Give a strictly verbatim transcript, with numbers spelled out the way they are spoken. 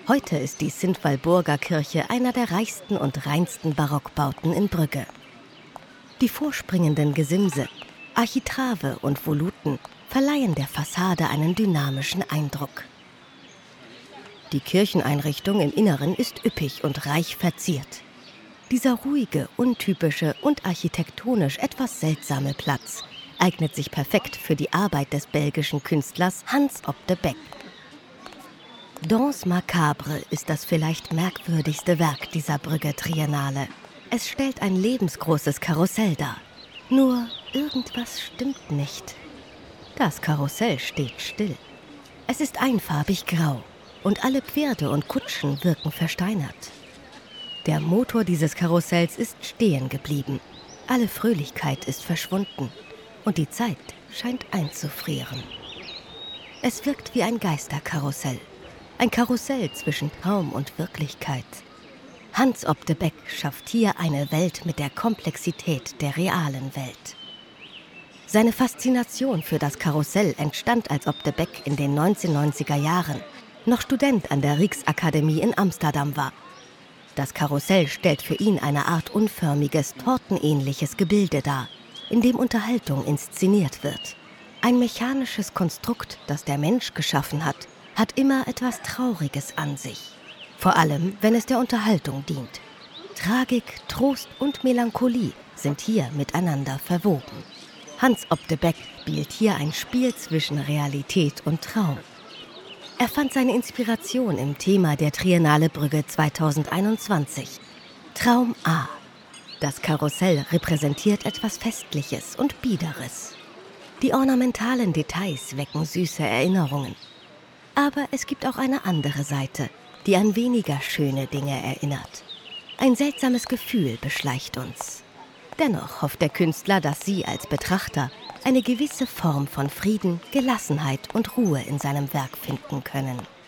Heute ist die Sintwallburger Kirche einer der reichsten und reinsten Barockbauten in Brügge. Die vorspringenden Gesimse, Architrave und Voluten verleihen der Fassade einen dynamischen Eindruck. Die Kircheneinrichtung im Inneren ist üppig und reich verziert. Dieser ruhige, untypische und architektonisch etwas seltsame Platz eignet sich perfekt für die Arbeit des belgischen Künstlers Hans Op de Beeck. Danse Macabre ist das vielleicht merkwürdigste Werk dieser Brügger Triennale. Es stellt ein lebensgroßes Karussell dar. Nur irgendwas stimmt nicht. Das Karussell steht still. Es ist einfarbig grau und alle Pferde und Kutschen wirken versteinert. Der Motor dieses Karussells ist stehen geblieben. Alle Fröhlichkeit ist verschwunden und die Zeit scheint einzufrieren. Es wirkt wie ein Geisterkarussell. Ein Karussell zwischen Traum und Wirklichkeit. Hans Op de Beeck schafft hier eine Welt mit der Komplexität der realen Welt. Seine Faszination für das Karussell entstand, als Op de Beeck in den neunzehnhundertneunziger Jahren noch Student an der Rijksakademie in Amsterdam war. Das Karussell stellt für ihn eine Art unförmiges, tortenähnliches Gebilde dar, in dem Unterhaltung inszeniert wird. Ein mechanisches Konstrukt, das der Mensch geschaffen hat, hat immer etwas Trauriges an sich. Vor allem, wenn es der Unterhaltung dient. Tragik, Trost und Melancholie sind hier miteinander verwoben. Hans Op de Beeck spielt hier ein Spiel zwischen Realität und Traum. Er fand seine Inspiration im Thema der Triennale Brügge zweitausendeinundzwanzig. Traum A. Das Karussell repräsentiert etwas Festliches und Biederes. Die ornamentalen Details wecken süße Erinnerungen. Aber es gibt auch eine andere Seite, die an weniger schöne Dinge erinnert. Ein seltsames Gefühl beschleicht uns. Dennoch hofft der Künstler, dass Sie als Betrachter eine gewisse Form von Frieden, Gelassenheit und Ruhe in seinem Werk finden können.